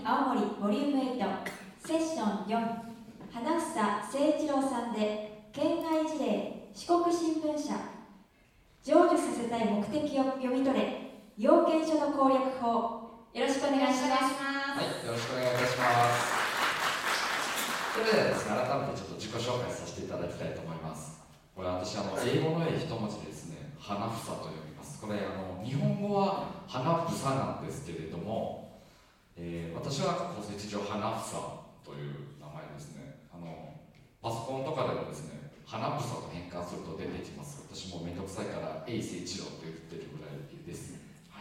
青森ボリューム8セッション4、花房誠一郎さんで県外事例四国新聞社成就させたい目的を読み取れ要件書の攻略法、よろしくお願いします。 はい、よろしくお願いいたします。それではですね、改めてちょっと自己紹介させていただきたいと思います。これ私英語の一文字でですね、花房と読みます。これ日本語は花房なんですけれども、私は戸籍上花房という名前ですね。パソコンとかでもですね、花房と変換すると出てきます。私もめんどくさいから誠一郎と言ってるぐらいです。はい、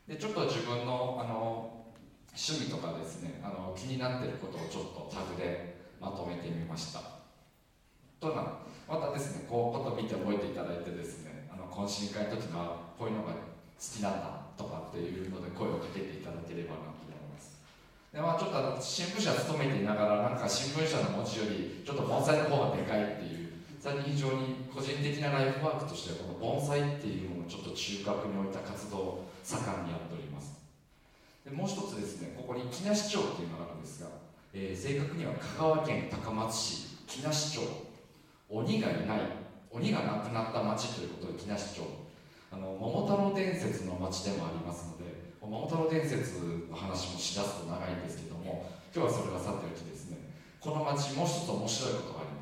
でちょっと自分の趣味とかですね、気になっていることをちょっとタグでまとめてみました。またですね、こういうことを見て覚えていただいてですね、懇親会の時はこういうのが好きなんだとかっていうので声をかけていただければなと思います。で、ちょっと新聞社勤めていながら、なんか新聞社の文字よりちょっと盆栽の方がでかいっていう、最近非常に個人的なライフワークとしてこの盆栽っていうものをちょっと中核に置いた活動を盛んにやっております。でもう一つですね、ここに木梨町っていうのがあるんですが、正確には香川県高松市木梨町、鬼がいない、鬼がなくなった町ということで木梨町、桃太郎伝説の町でもありますので、桃太郎伝説の話もしだすと長いんですけども、今日はそれはさておきですね、この町もう一つ面白いことがあり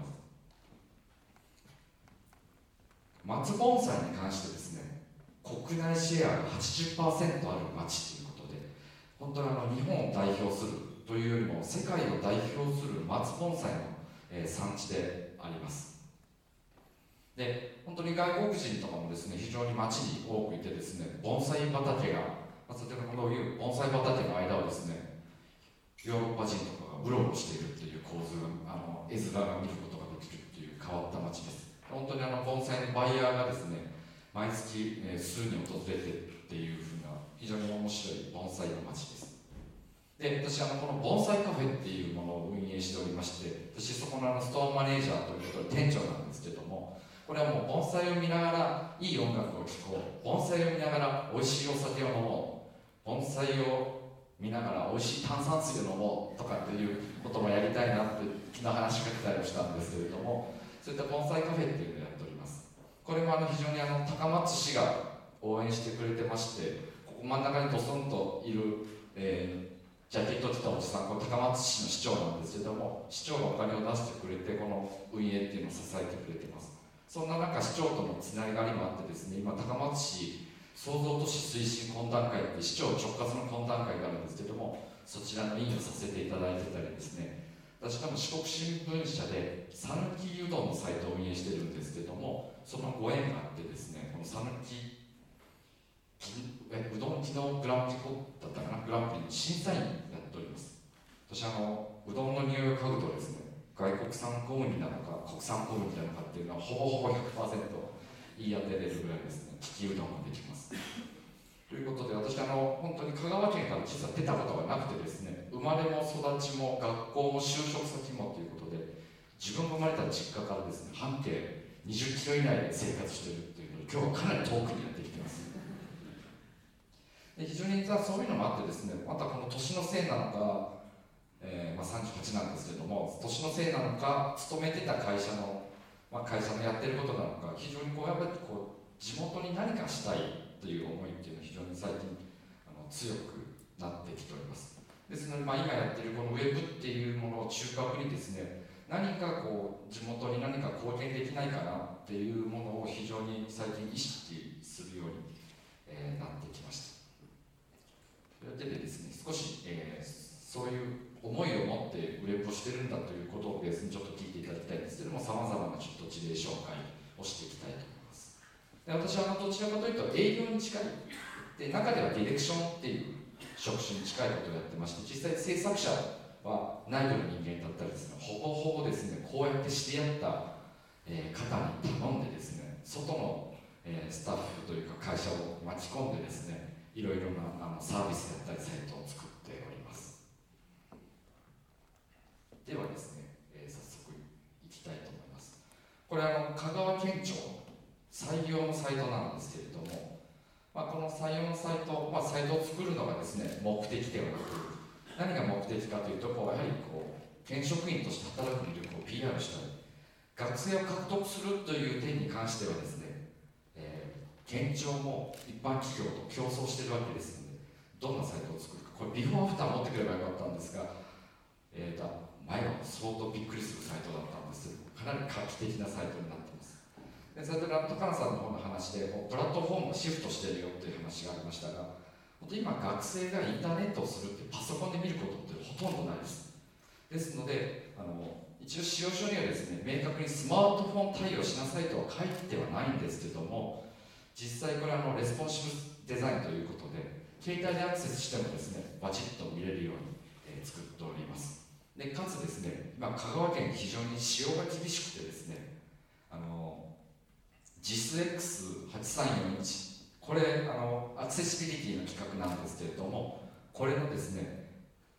ます。松盆栽に関してですね、国内シェアが 80% ある町ということで、本当に日本を代表するというよりも世界を代表する松盆栽の、産地であります。で、本当に外国人とかもですね、非常に町に多くいてですね、盆栽畑が、先ほどこういう盆栽畑の間をですね、ヨーロッパ人とかがうろうろしているっていう構図が、絵面が見ることができるっていう変わった町です。本当に盆栽のバイヤーがですね、毎月、数人訪れてっていうふうな非常に面白い盆栽の町です。で、私この盆栽カフェっていうものを運営しておりまして、私そこのストアマネージャーということで店長なんですけども、これはもう盆栽を見ながらいい音楽を聴こう、盆栽を見ながら美味しいお酒を飲もう、盆栽を見ながら美味しい炭酸水を飲もうとかっていうこともやりたいなって昨日話しかけたりをしたんですけれども、そういった盆栽カフェっていうのをやっております。これも非常に高松市が応援してくれてまして、ここ真ん中にドスンといる、ジャケット着たおじさん、これ高松市の市長なんですけども、市長がお金を出してくれてこの運営っていうのを支えてくれてます。そんな中、市長とのつながりもあってですね、今高松市創造都市推進懇談会って市長直轄の懇談会があるんですけども、そちらの委員をさせていただいてたりですね、私も四国新聞社で讃岐うどんのサイトを運営してるんですけども、そのご縁があってですね、この讃岐うどん機能グランプリだったかな、グランプリの審査員やっております。私うどんの匂いを嗅ぐとですね、外国産小麦なのか国産小麦なのかっていうのはほぼ 100% 言い当てれるぐらいですね、利きうどんができます。ということで、私本当に香川県から実は出たことがなくてですね、生まれも育ちも学校も就職先もということで、自分が生まれた実家からですね、半径20キロ以内で生活しているというので、今日はかなり遠くにやってきてます。で、非常にそういうのもあってですね、またこの年のせいなのか、38なんですけども、年のせいなのか、勤めてた会社のやってることなのか、非常にやっぱり地元に何かしたいという思いっていうのは非常に最近強くなってきております。ですので、今やっているこのウェブっていうものを中核にですね、何か地元に何か貢献できないかなっていうものを非常に最近意識するように、なってきました。というわけでですね、少し、そういう思いを持ってウェブをしてるんだということをベースにちょっと聞いていただきたいんですけども、さまざまなちょっと事例紹介をしていきたいと思います。で、私はどちらかというと営業に近いで、中ではディレクションっていう職種に近いことをやってまして、実際制作者は内部の人間だったりですね、ほぼですね、こうやって知り合った、方に頼んでですね、外の、スタッフというか会社を巻き込んでですね、いろいろなサービスだったりサイトを作っております。ではですね、早速いきたいと思います。これ香川県庁採用のサイトなんですけれども、この採用のサイト、サイトを作るのがですね、目的ではなく、 何が目的かというと、やはり現職員として働く魅力を PR したり、学生を獲得するという点に関してはですね、現状も一般企業と競争しているわけですので、どんなサイトを作るか、これビフォーアフター持ってくればよかったんですが、前は相当びっくりするサイトだったんですけど、かなり画期的なサイトになっています。でそれと高野さんの方の話で、プラットフォームをシフトしているよという話がありましたが、本当今学生がインターネットをするってパソコンで見ることってほとんどないです。ですので、一応使用書にはですね、明確にスマートフォン対応しなさいとは書いてはないんですけども、実際これレスポンシブデザインということで、携帯でアクセスしてもですね、バチッと見れるように、作っております。でかつですね、今香川県非常に使用が厳しくてですね、JISX8341、これアクセシビリティの企画なんですけれども、これのですね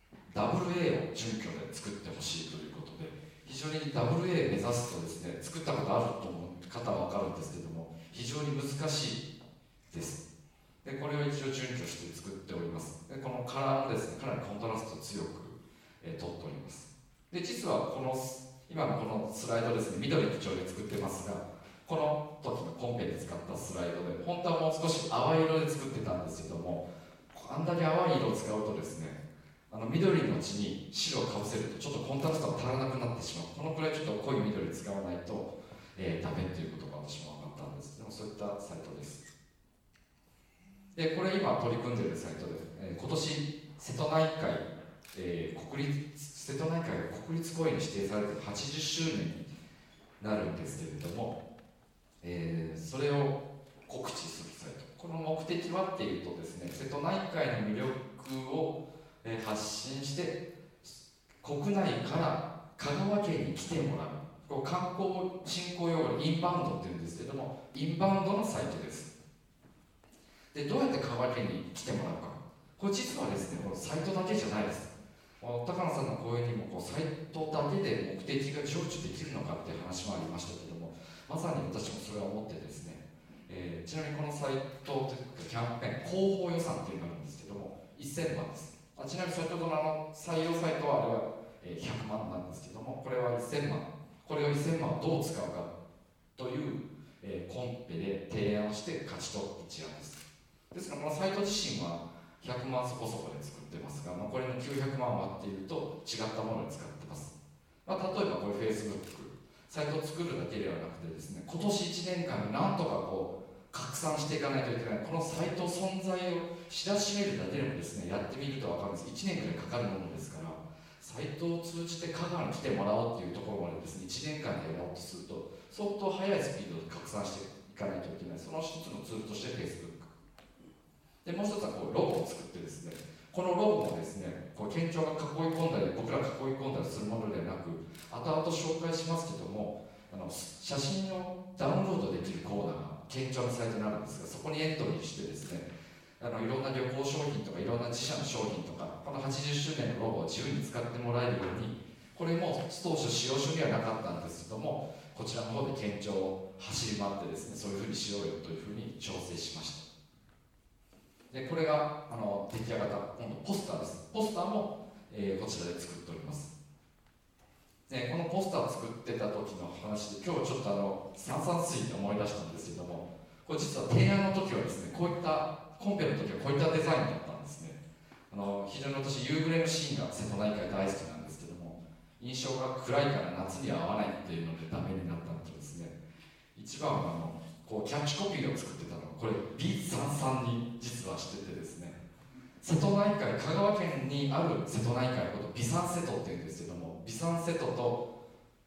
WA を準拠で作ってほしいということで、非常に WA 目指すとですね、作ったことあると思う方は分かるんですけども、非常に難しいです。でこれを一応準拠して作っております。でこのカラーもですね、かなりコントラスト強く、取っております。で実は今のこのスライドですね、緑基調で作ってますが、この時のコンペで使ったスライドで、本当はもう少し淡い色で作ってたんですけども、あんだけ淡い色を使うとですね、緑のうちに白をかぶせるとちょっとコントラストが足らなくなってしまう。このくらいちょっと濃い緑使わないと、ダメということが私も分かったんですけども、そういったサイトです。でこれ今取り組んでいるサイトで、今年瀬戸内海、瀬戸内海が国立公園に指定されて80周年になるんですけれども、それを告知するサイト。この目的はっていうとですね、瀬戸内海の魅力を発信して国内から香川県に来てもらう、観光振興用語でインバウンドっていうんですけども、インバウンドのサイトです。でどうやって香川県に来てもらうか、これ実はですね、このサイトだけじゃないです。高野さんの講演にもサイトだけで目的が成就できるのかっていう話もありましたけども、まさに私もそれは思ってですね、ちなみにこのサイトというかキャンペーン、広報予算っていうのがあるんですけども、1000万です。ちなみに先ほどの採用サイトはあれは100万なんですけども、これは1000万。これを1000万をどう使うかという、コンペで提案をして勝ち取った一案です。ですからこのサイト自身は100万そこそこで作ってますが、これの900万割っていると違ったものに使ってます。例えばこれ Facebook、サイトを作るだけではなくてですね、今年1年間になんとか拡散していかないといけない、このサイト存在を知らしめるだけでもですね、やってみると分かるんです。1年くらいかかるものですから、サイトを通じて香川に来てもらおうっていうところまでですね、1年間でやろうとすると相当速いスピードで拡散していかないといけない。その一つのツールとして Facebookで、もう一つはロゴを作ってですね、このロゴもですね、県庁が囲い込んだり、僕らが囲い込んだりするものではなく、後々紹介しますけども、写真をダウンロードできるコーナーが県庁のサイトになるんですが、そこにエントリーしてですね、いろんな旅行商品とかいろんな自社の商品とか、この80周年のロゴを自由に使ってもらえるように、これも当初使用書にはなかったんですけども、こちらの方で県庁を走り回ってですね、そういうふうにしようよというふうに調整しました。でこれが出来上がった今度ポスターです。ポスターも、こちらで作っております。でこのポスターを作ってた時の話で、今日ちょっと炭酸水って思い出したんですけども、これ実は提案の時はですね、こういったコンペの時はこういったデザインだったんですね。非常に私夕暮れのシーンが瀬戸内海大好きなんですけども、印象が暗いから夏に合わないっていうのでダメになったのとですね、一番はキャッチコピーを作ってたのはこれ B33 に実はしててですね、瀬戸内海、香川県にある瀬戸内海のことを美山瀬戸っていうんですけども、美山瀬戸と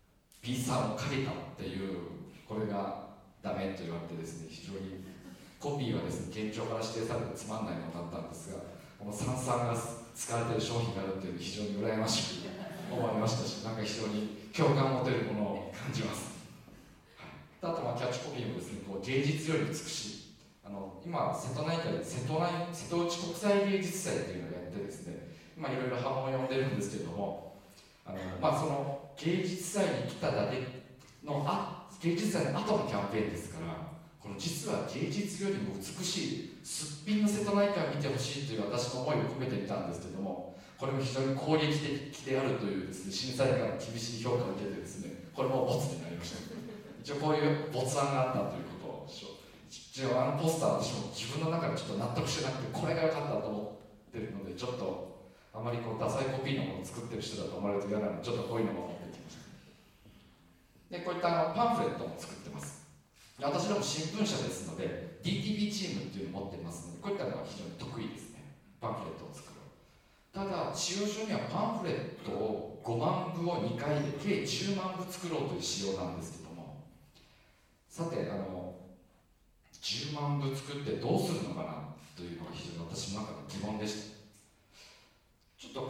B3 をかけたっていう、これがダメと言われてですね、非常にコピーはですね、県庁から指定されてつまんないものだったんですが、この三々が使われている商品があるっていうの非常に羨ましく思いましたし、なんか非常に共感を持てるものを感じます。あとキャッチコピーもですね、芸術より美しい。今瀬戸内海で瀬戸内国際芸術祭っていうのをやってですね、今いろいろ波紋を呼んでるんですけれども、その芸術祭に来ただけの芸術祭の後のキャンペーンですから、 この実は芸術よりも美しいすっぴんの瀬戸内海を見てほしいという私の思いを込めてみたんですけども、これも非常に攻撃的であるというですね、審査員から厳しい評価を受けてですね、これもボツになりました。一応こういう没案があったということを、一応ポスター、私も自分の中でちょっと納得してなくて、これが良かったと思ってるので、ちょっとあまりダサいコピーのものを作ってる人だと思われると嫌なので、ちょっとこういうのも持ってきました。でこういったパンフレットも作ってます。私ども新聞社ですので DTV チームっていうのを持ってますので、こういったのは非常に得意ですね。パンフレットを作る。ただ仕様書にはパンフレットを5万部を2回で計10万部作ろうという仕様なんですけども、さて10万部作ってどうするのかなというのが非常に私の中で疑問でした。ちょっと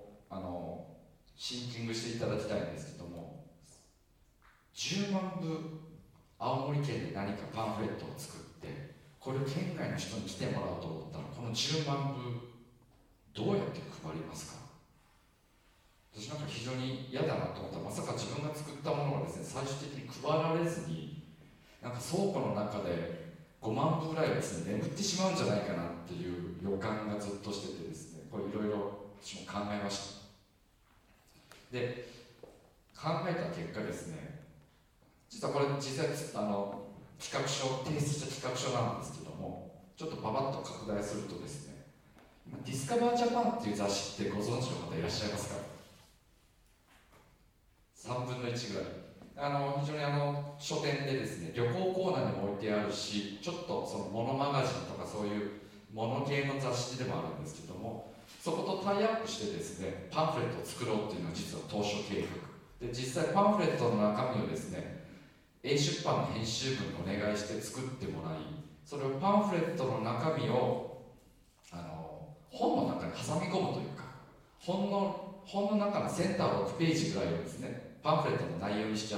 シンキングしていただきたいんですけども、10万部青森県で何かパンフレットを作ってこれを県外の人に来てもらおうと思ったら、この10万部どうやって配りますか？私なんか非常に嫌だなと思ったら、まさか自分が作ったものがですね、最終的に配られずになんか倉庫の中で5万部ぐらいですね、眠ってしまうんじゃないかなっていう予感がずっとしててですね、これいろいろ私も考えました。で考えた結果ですね、実はこれ実際企画書提出した企画書なんですけども、ちょっとパパッと拡大するとですね、ディスカバージャパンっていう雑誌ってご存知の方いらっしゃいますか？3分の1ぐらい。非常に書店でですね、旅行コーナーにも置いてあるし、ちょっとそのモノマガジンとかそういうモノ系の雑誌でもあるんですけども、そことタイアップしてですね、パンフレットを作ろうっていうのが実は当初計画で、実際パンフレットの中身をですね、A 出版の編集部にお願いして作ってもらい、それをパンフレットの中身を本の中に挟み込むというか、本の中のセンター6ページぐらいをですね、パンフレットの内容にしちゃって、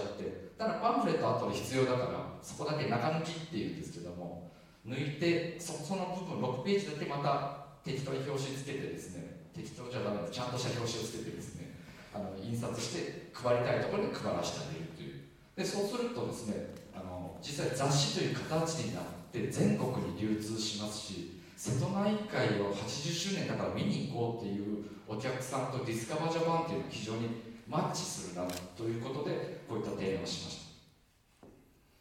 ただパンフレットは後で必要だからそこだけ中抜きっていうんですけども、抜いてその部分6ページだけまた適当に表紙つけてですね、適当じゃダメです、ちゃんとした表紙をつけてですね、印刷して配りたいところに配らせてあげるという。でそうするとですね、実際雑誌という形になって全国に流通しますし、瀬戸内海を80周年だから見に行こうっていうお客さんとディスカバージャパンっていうのは非常にマッチするなということで、こういった提案をしました。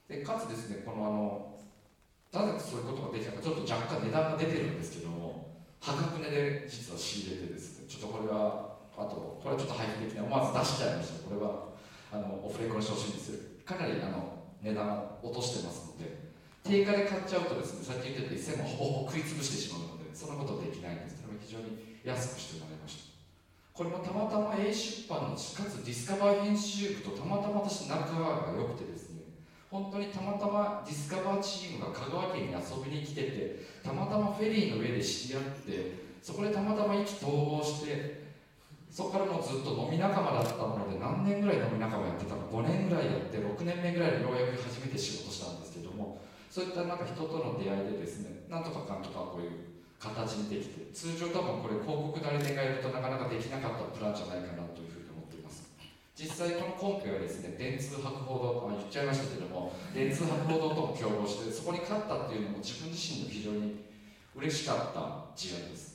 でかつですね、なぜそういうことができたか、ちょっと若干値段が出てるんですけども、破格値で実は仕入れてですね、ちょっとこれはこれはちょっと廃棄的な思わず出しちゃいました。これはオフレコにしてほしいんですよ。かなり値段を落としてますので、定価で買っちゃうとですね、さっき言ってた1000もほぼ食い潰してしまうので、そんなことできないんですけども、非常に安くしてもらいました。これもたまたま A 出版のかつディスカバー編集部とたまたま私仲が良くてですね、本当にたまたまディスカバーチームが香川県に遊びに来てて、たまたまフェリーの上で知り合って、そこでたまたま意気投合して、そこからもうずっと飲み仲間だったもので、何年ぐらい飲み仲間やってたの、5年ぐらいやって6年目ぐらいでようやく初めて仕事したんですけども、そういったなんか人との出会いでですね、なんとかかんとかこういう形にできて、通常多分これ広告代理店がやるとなかなかできなかったプランじゃないかなというふうに思っています。実際このコンペはですね、電通博報堂、言っちゃいましたけども、電通博報堂とも共謀して、そこに勝ったっていうのも自分自身も非常に嬉しかった事案です。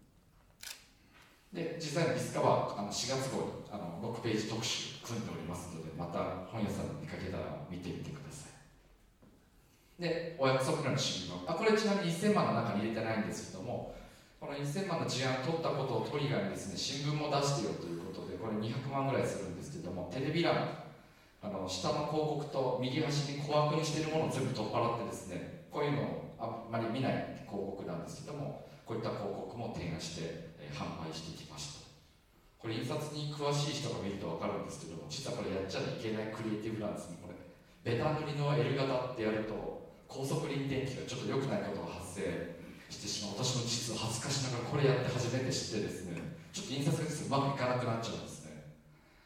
で実際のディスカバー4月号に6ページ特集組んでおりますので、また本屋さんに見かけたら見てみてください。でお約束の新聞、これちなみに1000万の中に入れてないんですけども、この1000万の事案取ったことをトリガーにですね、新聞も出してよということで、これ200万ぐらいするんですけども、テレビ欄下の広告と右端に小枠にしているものを全部取っ払ってですね、こういうのをあんまり見ない広告なんですけども、こういった広告も提案して販売してきました。これ印刷に詳しい人が見ると分かるんですけども、実はこれやっちゃいけないクリエイティブなんですね。これベタ塗りの L 型ってやると高速輪転機がちょっと良くないことが発生してしまう。私も実は恥ずかしながらこれやって初めて知ってですね、ちょっと印刷がうまくいかなくなっちゃうんですね。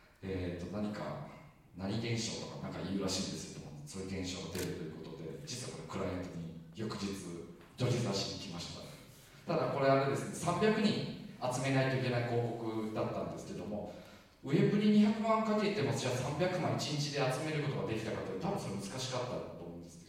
何現象とかなんか言うらしいんですけども、そういう現象が出るということで、実はこれクライアントに翌日女児雑誌に来ました。ただこれですね、300人集めないといけない広告だったんですけども、ウェブに200万かけてもじゃあ300万1日で集めることができたかというと、多分それ難しかったと思うんですが、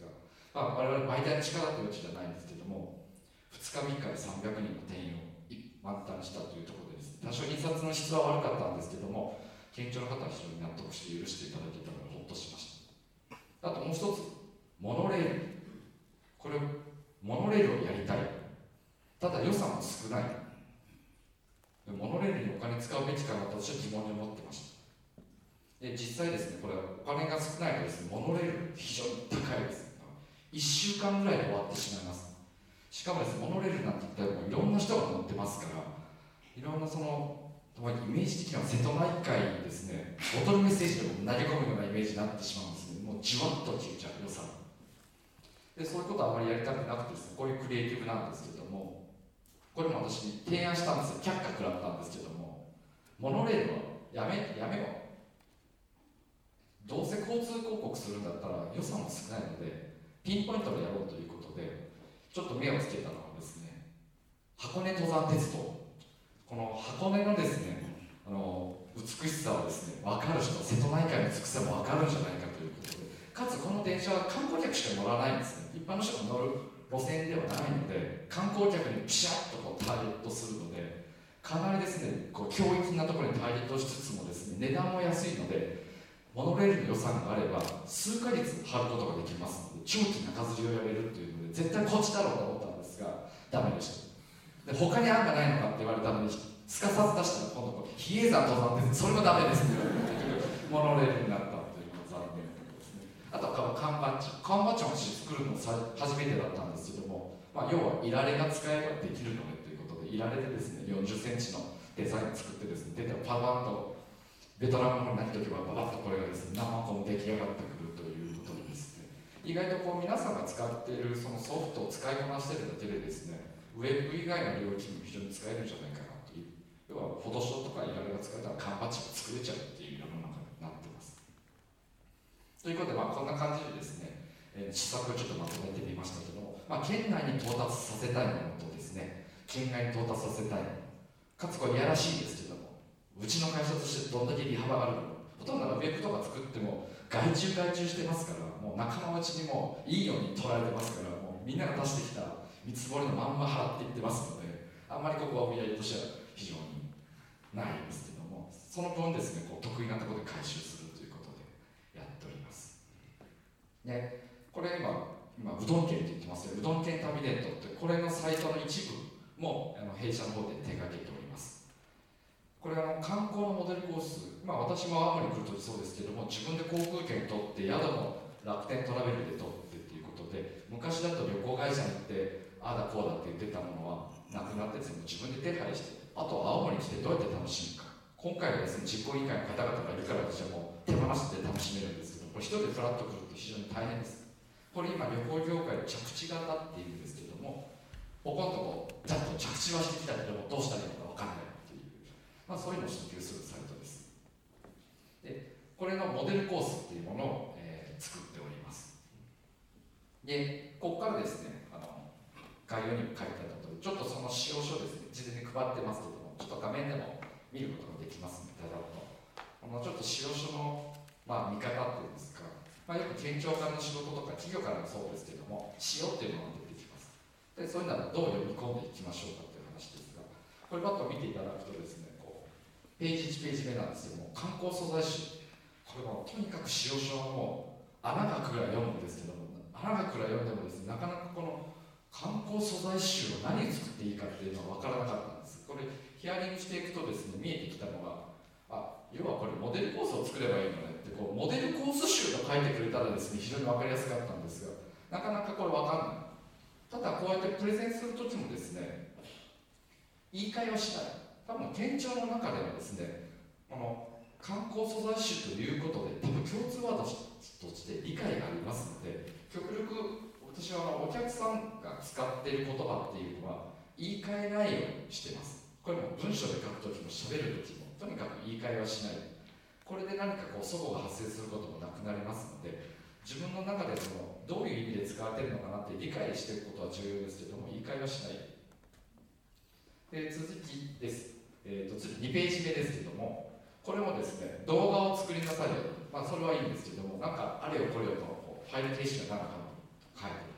我々媒体の力というわけじゃないんですけども、2日3日で300人の定員を満タンしたというところでですね、多少印刷の質は悪かったんですけども、県庁の方は非常に納得して許していただけたのでほっとしました。あともう一つ、モノレール。これモノレールをやりたい、ただ予算も少ない、モノレールにお金使うべきかなと私は疑問に思ってました。で実際ですね、これお金が少ないとですね、モノレール非常に高いです。1週間ぐらいで終わってしまいます。しかもですね、モノレールなんて言ったらもういろんな人が乗ってますから、いろんなそのイメージ的には瀬戸内海にですね、ボトルメッセージでも投げ込むようなイメージになってしまうんですね。もうじわっと消えちゃう予算で、そういうことはあまりやりたくなくてですね、こういうクリエイティブなんですけども、これも私に提案したんですよ。却下食らったんですけども、モノレールはやめよう、どうせ交通広告するんだったら予算も少ないのでピンポイントでやろうということで、ちょっと目をつけたのがですね、箱根登山鉄道。この箱根のですね、美しさはですね、分かる人、瀬戸内海の美しさも分かるんじゃないかということで、かつこの電車は観光客しか乗らないんですね。一般の人が乗る路線ではないので、観光客にピシャッとターゲットするので、かなりですね、強域なところにターゲットしつつもですね、値段も安いので、モノレールの予算があれば数ヶ月貼ることができますので、長期中吊りをやれるというので、絶対こっちだろうと思ったんですが、ダメでした。で他に案がないのかって言われたのに、すかさず出したら今度比叡山登山です。それもダメですね。モノレールになったというのが残念なことですね。あとは缶バッジを作るの初めてだったんですけども、要はいられが使えばできるのでということで、いられでですね、40センチのデザインを作ってですね、出たらパワーとベトナムの何とけばババッとこれがですね、何万個も出来上がってくるということでですね、意外と皆さんが使っているそのソフトを使いこなしているだけでですね、ウェブ以外の領域も非常に使えるんじゃないかなという、要はフォトショーとかいられが使えたら缶バッジが作れちゃうっていう世の中になってます。ということで、こんな感じでですね、施策をちょっとまとめてみましたけども、県内に到達させたいものとですね、県外に到達させたいもの、かつこれいやらしいですけども、うちの会社としてどんだけ利幅があるのか、ほとんどウェブとか作っても外注してますから、もう仲間内にもいいように取られてますから、もうみんなが出してきた見積もりのまんま払っていってますので、あんまりここは売り上げとしては非常にないんですけども、その分ですね、得意なところで回収するということでやっております。で、これ今うどん県って言ってますよ。うどん県旅ネットって、これのサイトの一部も弊社の方で手掛けております。これ観光のモデルコース、私も青森に来るときそうですけども、自分で航空券取って宿も楽天トラベルで取ってっていうことで、昔だと旅行会社に行ってああだこうだって言ってたものはなくなってですね、自分で手配して、あとは青森に来てどうやって楽しむか。今回はですね、実行委員会の方々がいるから私はもう手放して楽しめるんですけど、これ一人でフラッと来ると非常に大変です。これ今旅行業界で着地型っていうんですけども、ポコンとざっと着地はしてきたけども、どうしたらいいのか分からないっていう、そういうのを訴求するサイトです。で、これのモデルコースっていうものを、作っております。で、ここからですね、概要にも書いてあったとおり、ちょっとその使用書ですね、事前に配ってますけども、ちょっと画面でも見ることができますので、ちょっと使用書の、見方っていうんですか、よく県庁からの仕事とか企業からもそうですけども、使用っていうのが出てきます。で、そういうのはどう読み込んでいきましょうかという話ですが、これバッと見ていただくとですね、ページ1ページ目なんですけども、観光素材集、これもとにかく使用書はもう穴が開くぐらい読むんですけども、穴が開くぐらい読んでもですね、なかなかこの観光素材集を何を作っていいかっていうのは分からなかったんです。これヒアリングしていくとですね、見えてきたのが、要はこれモデルコースを作ればいいのねって、モデルコース集を書いてくれたらですね、非常に分かりやすかったんですが、なかなかこれ分かんない。ただこうやってプレゼンするときもですね、言い換えはしない。多分県庁の中ではですね、この観光素材集ということで多分共通ワードとして理解がありますので、極力私はお客さんが使っている言葉っていうのは言い換えないようにしてます。これも文章で書くときも喋るときもとにかく言い換えはしない。これで何か齟齬が発生することもなくなりますので、自分の中でどういう意味で使われているのかなって理解していくことは重要ですけども、言い換えはしない。で、続きです。次2ページ目ですけども、これもですね、動画を作りなさいよと、それはいいんですけども、なんかあれよこれよとファイル形式がなんか書いて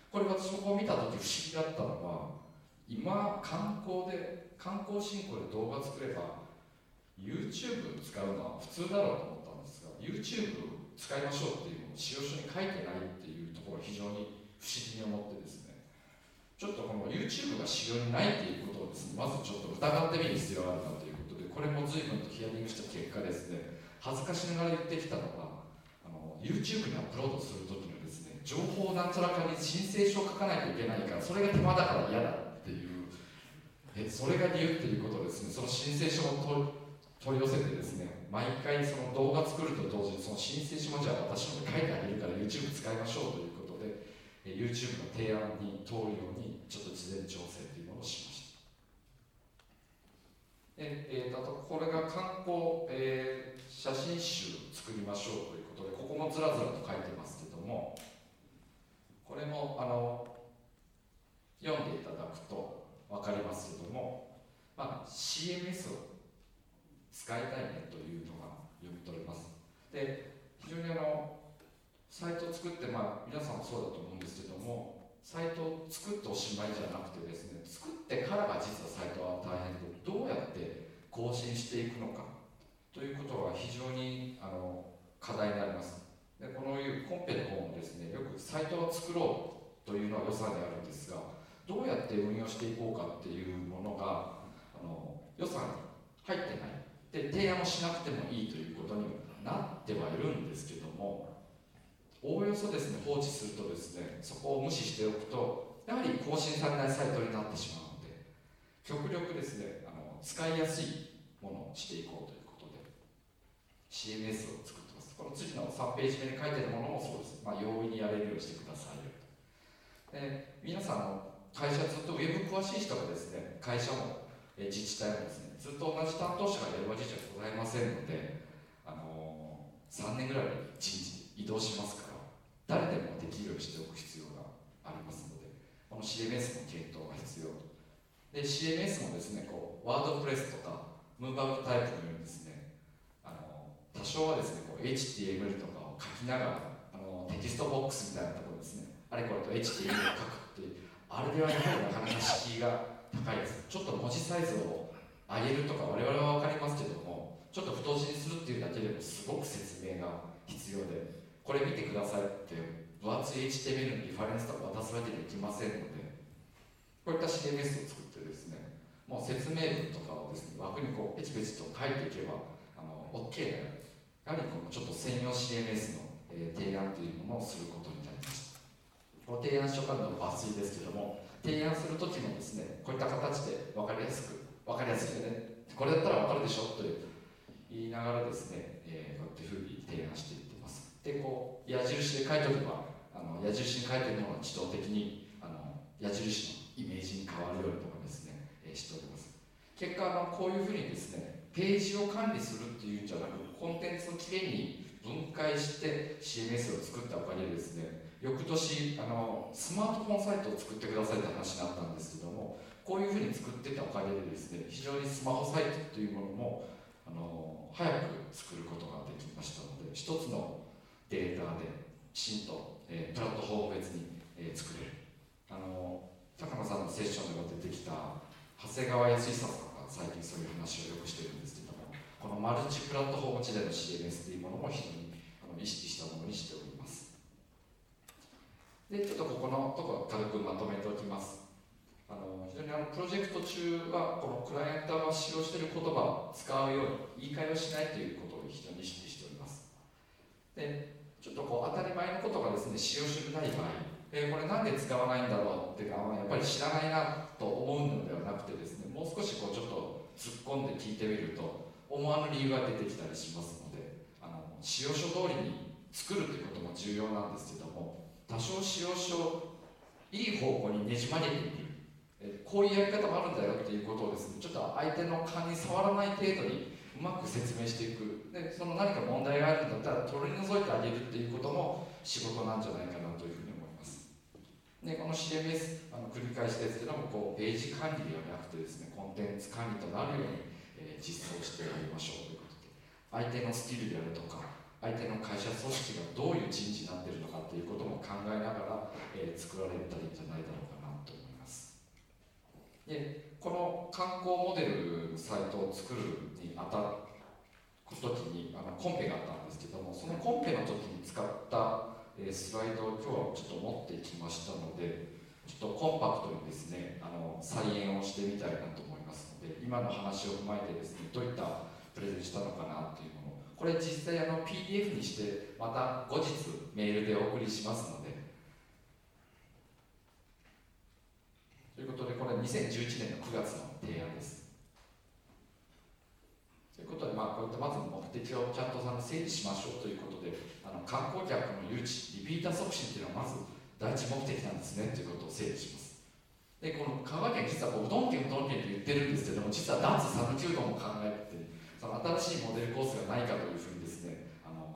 これ私もこう見た時不思議だったのは、今観光振興で動画作れば YouTube 使うのは普通だろうと思ったんですが、 YouTube 使いましょうっていうのを使用書に書いてないっていうところが非常に不思議に思ってですね、ちょっとこの YouTube が使用にないっていうことをですね、まずちょっと疑ってみる必要があるなということで、これも随分とヒアリングした結果ですね、恥ずかしながら言ってきたのは、YouTube にアップロードするときのですね、情報をなんとなくに申請書を書かないといけないから、それが手間だから嫌だっていう、それが理由っていうことですね、その申請書を取り寄せてですね、毎回その動画作ると同時にその申請書もじゃあ私ので書いてあげるから YouTube 使いましょうということで、YouTube の提案に通るようにちょっと事前調整というのをしました。あとこれが観光、写真集作りましょうということで、ここもずらずらと書いてますけども、これも読んでいただくと分かりますけども、CMS を使いたいねというのが読み取れます。で、非常にサイトを作って、皆さんもそうだと思うんですけども、サイトを作っておしまいじゃなくてですね、作ってからが実はサイトは大変で、どうやって更新していくのかということが非常に課題になります。で、このコンペの方もですね、よくサイトを作ろうというのは予算であるんですが、どうやって運用していこうかっていうものが予算に入ってないで、提案をしなくてもいいということになってはいるんですけども、おおよそですね、放置するとですね、そこを無視しておくとやはり更新されないサイトになってしまうので、極力ですね、使いやすいものをしていこうということで CMS を作ってます。この次の3ページ目に書いてあるものもそうです。容易にやれるようにしてくださいよと。で、皆さん会社ずっとウェブ詳しい人がですね、会社も自治体もですね、ずっと同じ担当者がやるわけじゃございませんので、3年ぐらいに人事移動しますから、誰でもできるようにしておく必要がありますので、この CMS の検討が必要で、 CMS もですね、ワードプレスとかムーバブタイプのようにですね、多少はですね、HTML とかを書きながらテキストボックスみたいなところですね、あれこれと HTML を書くっていう、あれではやはりなかなか敷居が高いです。ちょっと文字サイズを上げるとか我々は分かりますけども、ちょっと太字にするっていうだけでもすごく説明が必要で、これ見てくださいって分厚い HTML のリファレンスとか渡すわけにはいきませんので、こういった CMS を作ってですね、もう説明文とかをですね、枠にペチペチと書いていけばOK な、やはりこのちょっと専用 CMS の、提案というものをすることになりました。この提案書からの抜粋ですけども、提案するときもですね、こういった形で分かりやすいよね、これだったら分かるでしょと言いながらですね、こうやってふうに提案していってます。で、矢印で書いておけば、矢印に書いているものが自動的に矢印のイメージに変わるようにとかですね、しております。結果こういうふうにですね、ページを管理するっていうんじゃなく、コンテンツをきれいに分解して CMS を作ったおかげでですね、翌年スマートフォンサイトを作ってくださいって話になったんですけども、こういうふうに作ってたおかげでですね、非常にスマホサイトというものも早く作ることができましたので、一つのデータできちんと、プラットフォーム別に、作れる。高野さんのセッションでも出てきた長谷川康久さんが最近そういう話をよくしてるんですけども、このマルチプラットフォーム時代の CMS というものも非常に意識したものにしております。で、ちょっとここのところ軽くまとめておきます。非常にプロジェクト中はこのクライアントが使用している言葉を使うように言い換えをしないということを非常に意識しております。で、ちょっと当たり前のことがですね、使用してない場合、これなんで使わないんだろうっていうか、やっぱり知らないなと思うのではなくてですね、もう少しちょっと突っ込んで聞いてみると思わぬ理由が出てきたりしますので、使用書通りに作るということも重要なんですけども、多少使用書をいい方向にねじ曲げていく、こういうやり方もあるんだよっていうことをですね、ちょっと相手の勘に触らない程度にうまく説明していく。で、その何か問題があるんだったら取り除いてあげるっていうことも仕事なんじゃないかなというふうに思います。で、この CMS 繰り返しですけども、ページ管理ではなくてですね、コンテンツ管理となるように、実装してあげましょうということで、相手のスキルであるとか相手の会社組織がどういう人事になっているのかっていうことも考えながら、作られたらいいんじゃないだろうかなと思います。でこの観光モデルのサイトを作るにあたる時にコンペがあったんですけども、そのコンペの時に使ったスライドを今日はちょっと持ってきましたので、ちょっとコンパクトにですね再現をしてみたいなと思いますので、今の話を踏まえてですねどういったプレゼンしたのかなというもの、これ実際PDF にしてまた後日メールでお送りしますので、ということでこれ2011年の9月の提案です。ということで、こういったまず目的をちゃんと整理しましょうということで、観光客の誘致、リピーター促進というのはまず第一目的なんですねということを整理します。でこの香川県、実はうどん県って言ってるんですけども、実は脱讃岐うどんも考えてて、その新しいモデルコースがないかというふうにですね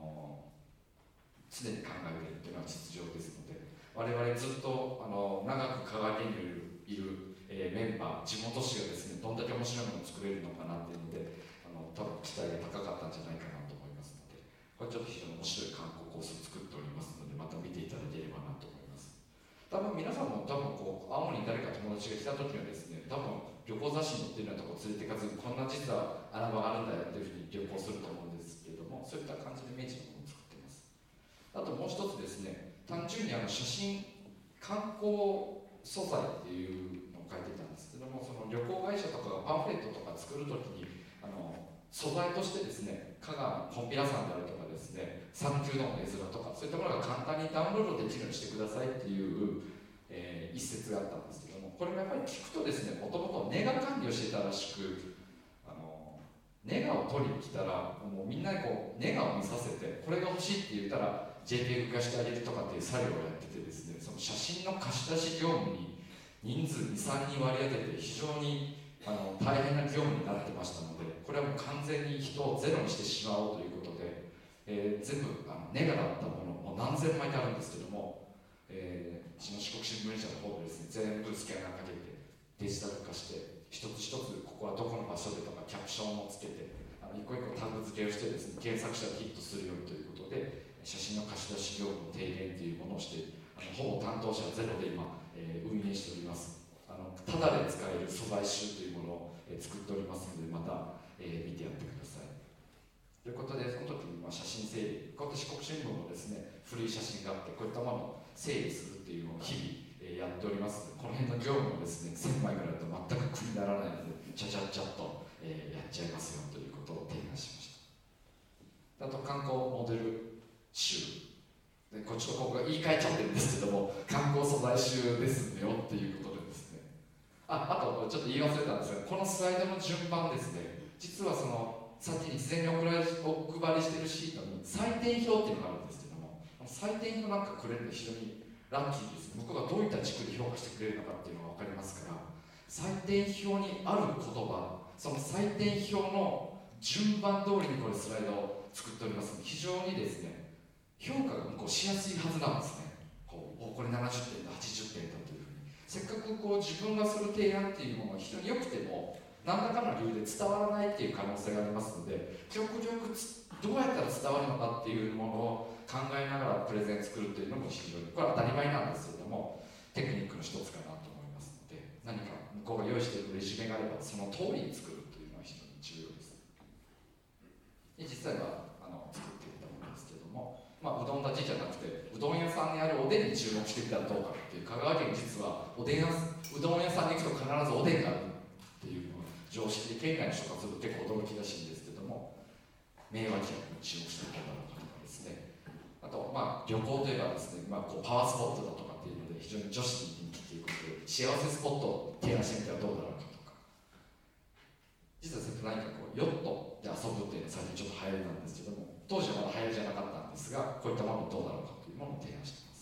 常に考えているというのは実情ですので、我々ずっと長く香川県にいるメンバー、地元紙がですねどんだけ面白いものを作れるのかなっていうので多分期待が高かったんじゃないかなと思いますので、これちょっと非常に面白い観光コースを作っておりますので、また見ていただければなと思います。多分皆さんも青森に誰か友達が来た時はですね、多分旅行雑誌に載ってるようなとこ連れて行かずに、こんな実は穴場があるんだよっていうふうに旅行すると思うんですけれども、そういった感じのイメージのものを作っています。あともう一つですね、単純に写真、観光素材っていうのを書いていたんですけども、その旅行会社とかがパンフレットとか作るときに素材としてですね、香川のコンピラさんであるとかですね、讃岐うどんの絵面とか、そういったものが簡単にダウンロードできるようにしてくださいっていう、一節があったんですけども、これもやっぱり聞くとですね、もともとネガ管理をしていたらしく、ネガを取りに来たらもうみんなにネガを見させて、これが欲しいって言ったら JPEG 化してあげるとかっていう作業をやっててですね、その写真の貸し出し業務に人数 2,3 人割り当てて非常に大変な業務になってましたので、これはもう完全に人をゼロにしてしまおうということで、全部ネガだったものもう何千枚ってあるんですけども、うちの四国新聞社の方でですね、全部スキャナーかけてデジタル化して、一つ一つここはどこの場所でとかキャプションをつけて一個一個タグ付けをしてですね、検索者がヒットするようにということで、写真の貸し出し業務の低減というものをしてほぼ担当者ゼロで今、運営しております。ただで使える素材集というものを、作っておりますので、また、見てやってください。ということで、その時に写真整理、こうやって四国新聞もですね、古い写真があって、こういったものを整理するっていうのを日々、やっておりますので、この辺の業務もですね、1000枚ぐらいだと全く苦にならないので、ちゃちゃちゃっと、やっちゃいますよということを提案しました。あと観光モデル集で、こっちとここが言い換えちゃってるんですけども、観光素材集ですよっていうことでですね、あとちょっと言い忘れたんですが、このスライドの順番ですね、実はさっきに事前にお配りしているシートに採点表っていうのがあるんですけども、採点表なんかくれるので非常にラッキーです。向こうがどういった軸で評価してくれるのかっていうのが分かりますから、採点表にある言葉、その採点表の順番通りにこれスライドを作っておりますので、非常にですね評価が向こうしやすいはずなんですね。これ70点だ80点だというふうに、せっかく自分がする提案っていうものが非常に良くても何らかの理由で伝わらないっていう可能性がありますので、極力どうやったら伝わるのかっていうものを考えながらプレゼン作るっていうのも非常に、これは当たり前なんですけれども、テクニックの一つかなと思いますので、何か向こうが用意しているレジュメがあればその通りに作るというのは非常に重要です。で実際は作っていったものですけれども、うどんだけじゃなくてうどん屋さんにあるおでんに注目してみたらどうかっていう、香川県実はうどん屋さんに行くと必ずおでんがあるっていうのが常識で、県外の人がすると結構驚きらしいんですけども、明和企画に注目していただろうかとかですね、あと旅行といえばですね、パワースポットだとかっていうので非常に女子に人気ということで、幸せスポットを提案してみたらどうだろうかとか、実は何かヨットで遊ぶっていうのは最近ちょっと流行りなんですけども、当時はまだ流行りじゃなかったんですが、こういったものどうだろうかというものを提案しています。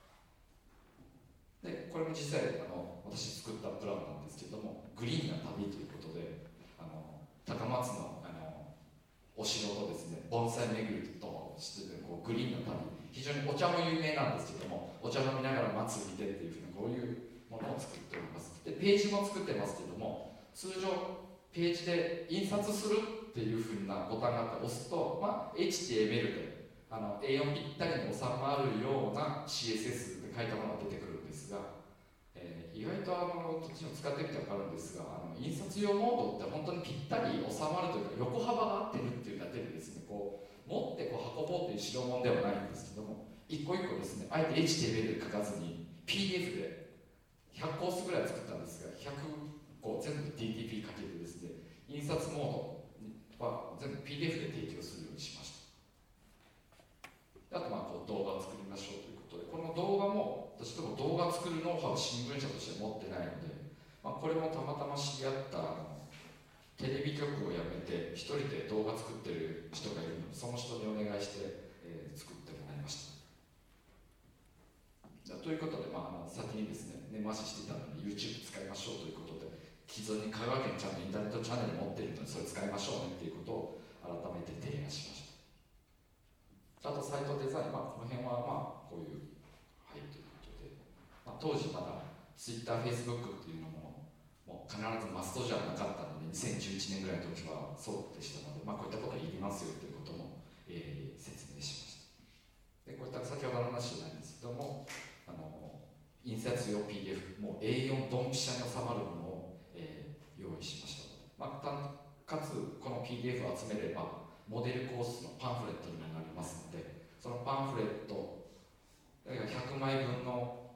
でこれも実際私作ったプランなんですけども、グリーンな旅ということで、高松のお城とですね、盆栽巡りとしてグリーンな旅、非常にお茶も有名なんですけども、お茶飲みながら松見てっていうふうなこういうものを作っております。でページも作ってますけども、通常ページで印刷するっていうふうなボタンがあって押すと、HTML でA4 ぴったりに収まるような CSS で書いたものが出てくるんですが、意外とこっちも使ってみて分かるんですが、印刷用モードって本当にぴったり収まるというか、横幅が合ってるっていうだけでですね、こう持ってこう運ぼうという代物ではないんですけども、一個一個ですね、あえて HTML で書かずに PDF で100コースぐらい作ったんですが、100個全部 TTP かけてですね、印刷モードは全部 PDF で提供するようにしました。あとこう動画を作りましょうということで、この動画も私ども動画作るノウハウを新聞社として持ってないので、これもたまたま知り合ったテレビ局を辞めて一人で動画作ってる人がいるので、その人にお願いして、作ってもらいました。ということで、先にですね、根回ししていたのに YouTube 使いましょうということで、既存に香川県ちゃんとインターネットチャンネル持っているのでそれ使いましょうねっていうことを改めて提案しました。あとサイトデザイン、この辺はこういうということで、当時まだ Twitter、Facebook っていうのも必ずマストじゃなかったので、2011年ぐらいの時はそうでしたので、こういったことがいりますよということも、説明しました。でこういった先ほどの話じゃないんですけども、印刷用 PDF、もう A4 ドンピシャに収まるものを、用意しましたので、かつこの PDF を集めればモデルコースのパンフレットにもなりますので、そのパンフレット100枚分の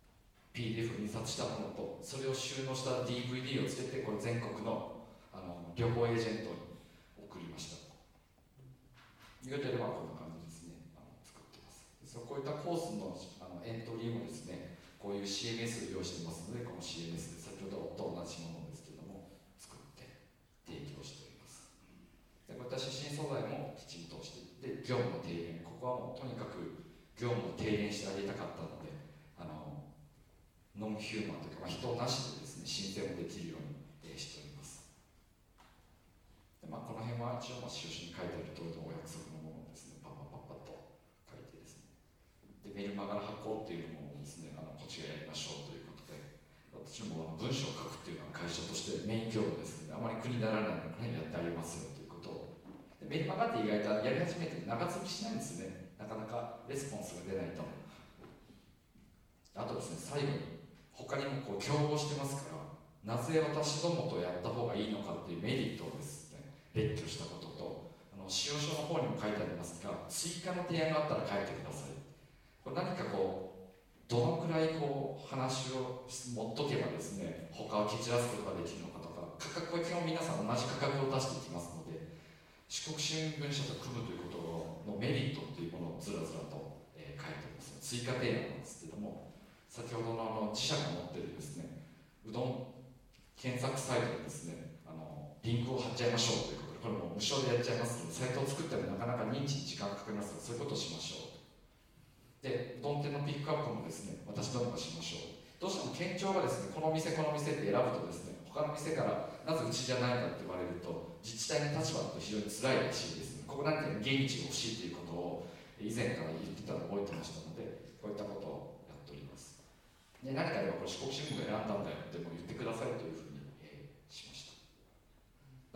PDF を印刷したものと、それを収納した DVD をつけて、これ全国の旅行エージェントに送りました。いうことでこんな感じですね、作ってます。こういったコースのエントリーもですね、こういう CMS を用意してますので、この CMS で先ほどと同じものですけども作って提供しております。でこういった指針素材もきちんとしていって、業務の提言、ここはもうとにかく業務を提言してあげたかったので、ノンヒューマンというか、人なしでですね、申請もできるように、しております。でこの辺は一応使用書に書いてある通りのお約束のものをですね、パッと書いてですね、でメルマガの発行っていうのもですね、こっちがやりましょうということで、私も文章を書くっていうのは会社としてメイン業務ですね、あまり苦にならないのでやってありますよということを。でメルマガって意外とやり始めて長続きしないんですね、なかなかレスポンスが出ないと。あとですね、最後に他にも競合してますから、なぜ私どもとやった方がいいのかっていうメリットをですね、列挙したことと、使用書の方にも書いてありますが、追加の提案があったら書いてください。これ何かどのくらい話を持っとけばですね、他を蹴散らすことができるのかとか、価格は基本皆さん同じ価格を出していきますので、四国新聞社と組むということのメリットというものをずらずらと、書いてあります。追加提案なんですけども、先ほどの自社が持っているですね、うどん検索サイトにですね、リンクを貼っちゃいましょうということで、これも無償でやっちゃいますので、サイトを作ってもなかなか認知に時間がかかりますので、そういうことをしましょう。で、うどん店のピックアップもですね、私どもがしましょう。どうしても県庁がですね、この店って選ぶとですね、他の店からなぜうちじゃないかって言われると、自治体の立場だと非常に辛いらしいですね。ここなんか現地が欲しいということを以前から言ってたのを覚えてましたので、こういったことをやっております。で何かあればこれ四国新聞が選んだんだよっても言ってくださいというふうに、しました。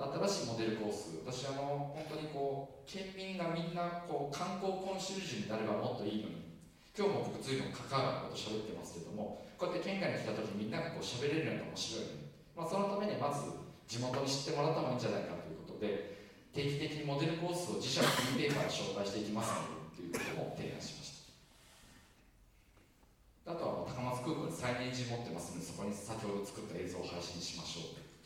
新しいモデルコース、私本当に県民がみんな観光コンシェルジュになればもっといいのに、今日も僕随分関わること喋ってますけども、こうやって県外に来た時みんなが喋れるようになったら面白いのに、そのためにまず地元に知ってもらった方がいいんじゃないかということで、定期的にモデルコースを自社のフリーペーパーで紹介していきますのでということも提案しました。あとは高松空港にサイネージ持ってますので、そこに先ほど作った映像を配信しましょうという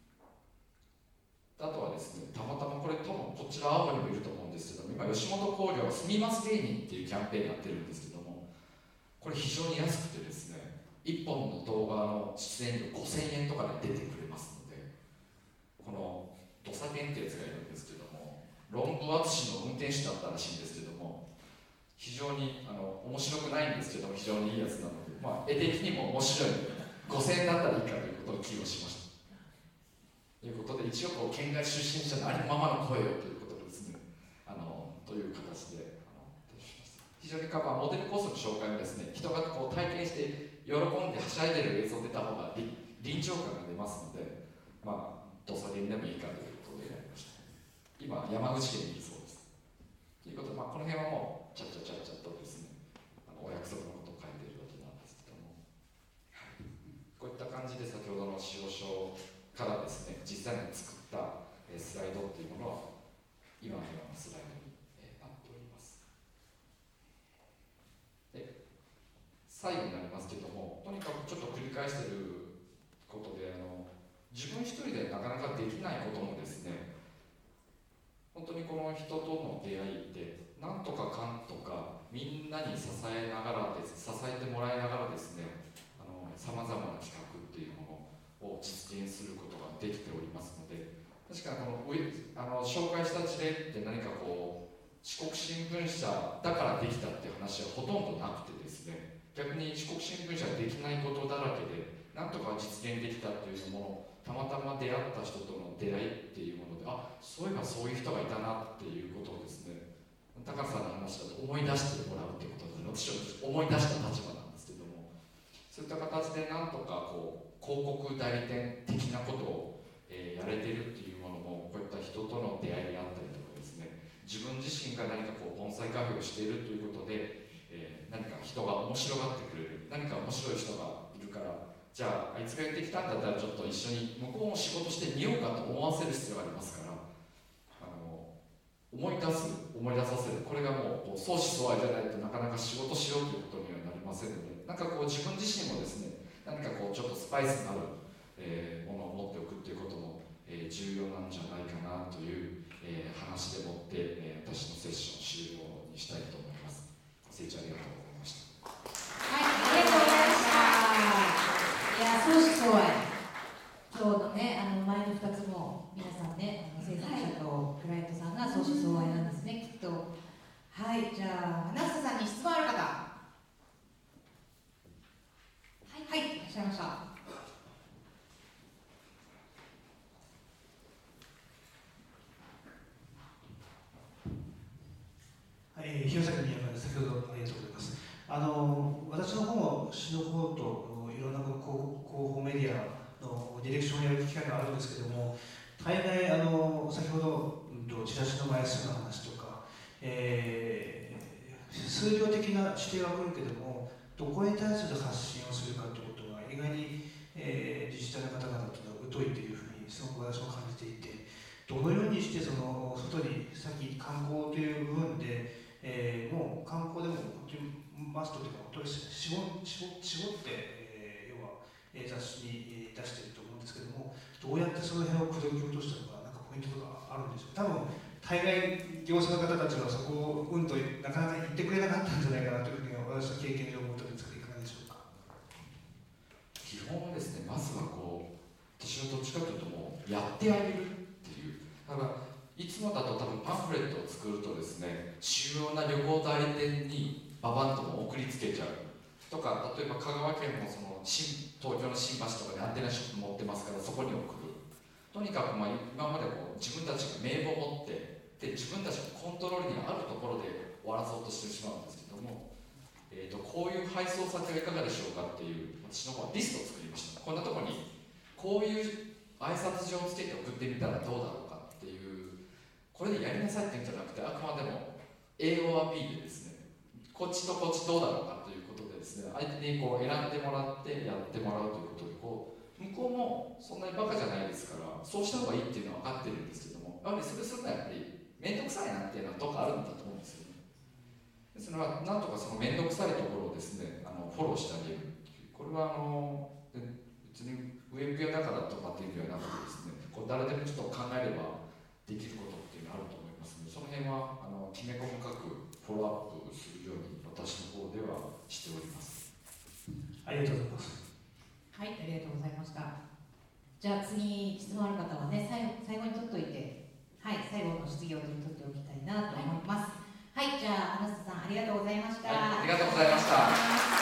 こと。あとはですね、たまたまこれ多分こちら青森にもいると思うんですけども、今吉本興業は住みます芸人っていうキャンペーンやってるんですけども、これ非常に安くてですね、1本の動画の出演料5000円とかで出てくれますので、この土佐健ってやつがいるんですけども、ロングワーツ市の運転手だったらしいんですけども、非常に面白くないんですけども非常にいいやつなので、絵的にも面白いので5000円だったらいいかということを起用しました。ということで、一応県外出身者のありのままの声をということでですね、という形で提出しました。非常にモデルコースの紹介もですね、人が体験して喜んではしゃいでる映像出た方が臨場感が出ますので、 土佐弁でもいいかということでやりました。今山口県にいるそうです。ということで、この辺はもうちゃっちゃとですね、お約束のことを書いているわけなんですけども、はい、こういった感じで先ほどの使用書からですね、実際に作ったスライドっていうものは今のようなスライドになっております。で、最後になりますけども、とにかくちょっと繰り返していることで、自分一人でなかなかできないこともですね、本当にこの人との出会いってなんとかかんとかみんなに支えてもらいながらですね、さまざまな企画っていうものを実現することができておりますので、確か紹介した事例って何か四国新聞社だからできたっていう話はほとんどなくてですね、逆に四国新聞社ができないことだらけでなんとか実現できたっていうのもたまたま出会った人との出会いっていうもので、そういえばそういう人がいたなっていうことをですね、高さんの話だと思い出してもらうっていうことで、私は思い出した立場なんですけども、そういった形でなんとか広告代理店的なことを、やれてるっていうものも、こういった人との出会いであったりとかですね、自分自身が何か盆栽カフェをしているということで、何か人が面白がってくれる、何か面白い人がいるから、じゃああいつがやってきたんだったらちょっと一緒に向こうも仕事してみようかと思わせる必要がありますから、思い出させる、これがもう相思相愛じゃないとなかなか仕事しようということにはなりませんので、なんか自分自身もですね、何かちょっとスパイスのある、ものを持っておくっていうことも、重要なんじゃないかなという、話でもって、私のセッション終了にしたいと思います。ご清聴ありがとうございました。 はい、ありがとうございました。いや、相思相愛。今日のね、前の2つも皆さんね、制作者とクライアントさんが相思相愛なんですね、きっと。はい、じゃあ花房さんに質問ある方。はい、いらっしゃいました。 弘前宮山です。先ほどありがとうございます。私の方も市の方といろんな広報メディアのディレクションをやる機会があるんですけども、大概先ほど、チラシの枚数の話とか、数量的な指定は来るけども、どこに対する発信をするかということが意外に、自治体の方々というのは疎いというふうにすごく私も感じていて、どのようにして外にさっき観光という部分で、もう観光でも本当にマストというか本当に絞って、要は雑誌に出していると思うんですけども、どうやってその辺を口説き落としたのか、なんかポイントとかあるんでしょうか。多分大概業者の方たちはそこをなかなか言ってくれなかったんじゃないかなというふうに私は経験上思ってるんですけど、いかがでしょうか。 基本はですね、まずは私はどっちかというともうやってあげるっていう。だからいつもだと多分パンフレットを作るとですね、主要な旅行代理店にババンとも送りつけちゃうとか、例えば香川県も東京の新橋とかにアンテナショップ持ってますからそこに送る。とにかく今まで自分たちが名簿を持ってで自分たちのコントロールにあるところで終わらそうとしてしまうんですけども、こういう配送先はいかがでしょうかっていう私の方はリストを作りました。こんなところにこういう挨拶状をつけて送ってみたらどうだろうかっていう、これでやりなさいって言うんじゃなくて、あくまでも栄養アピールでですね、こっちとこっちどうだろうかということでですね、相手に選んでもらってやってもらうということで、向こうもそんなにバカじゃないですから、そうした方がいいっていうのは分かってるんですけども、やはりそれするのはやっぱり面倒くさいなっていうのはどこかあるんだと思うんですよね。ですので、なんとかその面倒くさいところをですね、フォローしてあげるっていう。これは別にウェブ屋だからとかっていうのではなくてですね、誰でもちょっと考えればできることっていうのがあると思いますので、その辺はきめ細かくフォローアップするように私の方ではしております。 ありがとうございます。 はい、ありがとうございました。じゃあ次、質問ある方はね、最後に取っといて、はい、最後の質疑を取っておきたいなと思います。はい、じゃあ、花房さん、ありがとうございました。 はい、ありがとうございました。